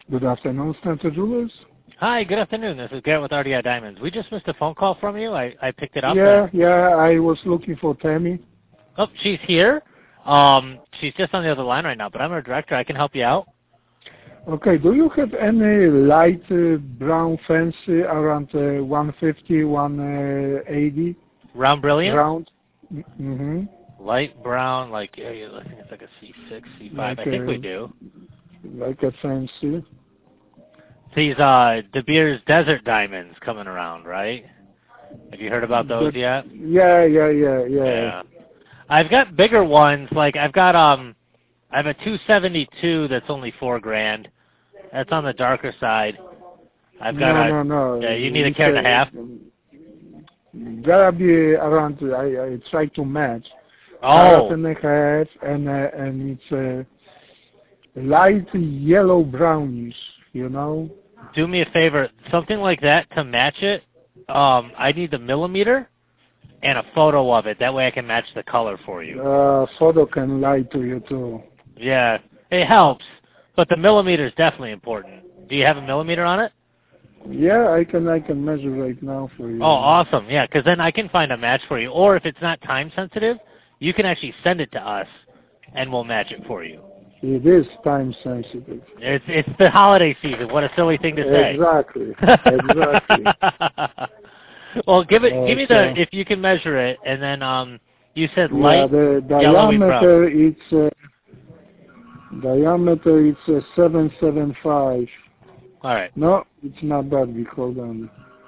Good afternoon, Stanton Jewelers. Hi, good afternoon. This is Garrett with RDI Diamonds. We just missed a phone call from you. I picked it up. Yeah, I was looking for Tammy. Oh, she's here. She's just on the other line right now, but I'm her director. I can help you out. Okay, do you have any light brown fancy around 150, 180? Round Brilliant? Round? Mm-hmm. Light brown, like, I think it's like a C6, C5. Like I think we do. Like a fancy. These De Beers Desert Diamonds coming around, right? Have you heard about those yet? Yeah. I've got bigger ones. Like I have a 272 that's only $4,000. That's on the darker side. I've got No. Yeah, you need a carat and a half. Gotta be around. I try to match. Oh. Carat and a half, and it's light yellow brownish. You know. Do me a favor. Something like that to match it. I need the millimeter and a photo of it. That way I can match the color for you. Photo can lie to you too. Yeah, it helps, but the millimeter is definitely important. Do you have a millimeter on it? Yeah, I can measure right now for you. Oh, awesome. Yeah, because then I can find a match for you. Or if it's not time sensitive, you can actually send it to us, and we'll match it for you. It is time sensitive. It's the holiday season. What a silly thing to say. Exactly. Well, give me if you can measure it, and then you said light the yellowy brown. Diameter it's 775. All right. No, it's not that big. Hold on.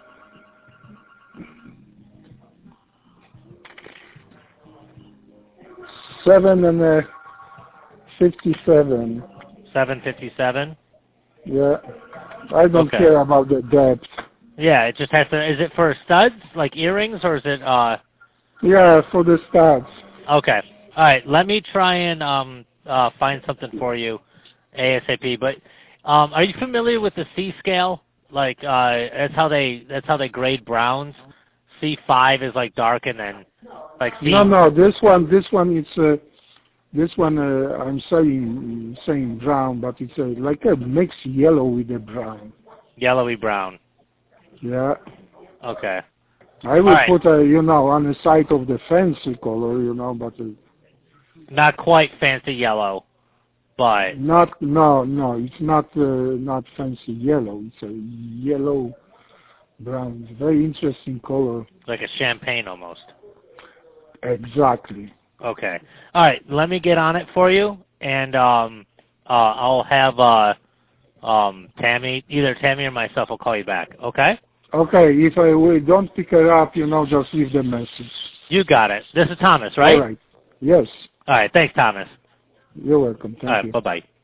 757. 757. Yeah, I don't care about the depth. Yeah, it just has to. Is it for studs, like earrings, or is it? Yeah, for the studs. Okay. All right. Let me try and find something for you, ASAP. But are you familiar with the C scale? Like that's how they grade browns. C5 is like dark, and then like C. No. This one it's. This one I'm saying brown, but it's like a mixed yellow with the brown. Yellowy brown. Yeah. Okay. I will put on the side of the fancy color, but not quite fancy yellow, but no, it's not fancy yellow. It's a yellow brown. It's very interesting color. Like a champagne almost. Exactly. Okay. All right. Let me get on it for you, and I'll have Tammy, either Tammy or myself, will call you back. Okay. Okay. If we don't pick her up, just leave the message. You got it. This is Thomas, right? All right. Yes. All right. Thanks, Thomas. You're welcome. Thank you. Bye-bye.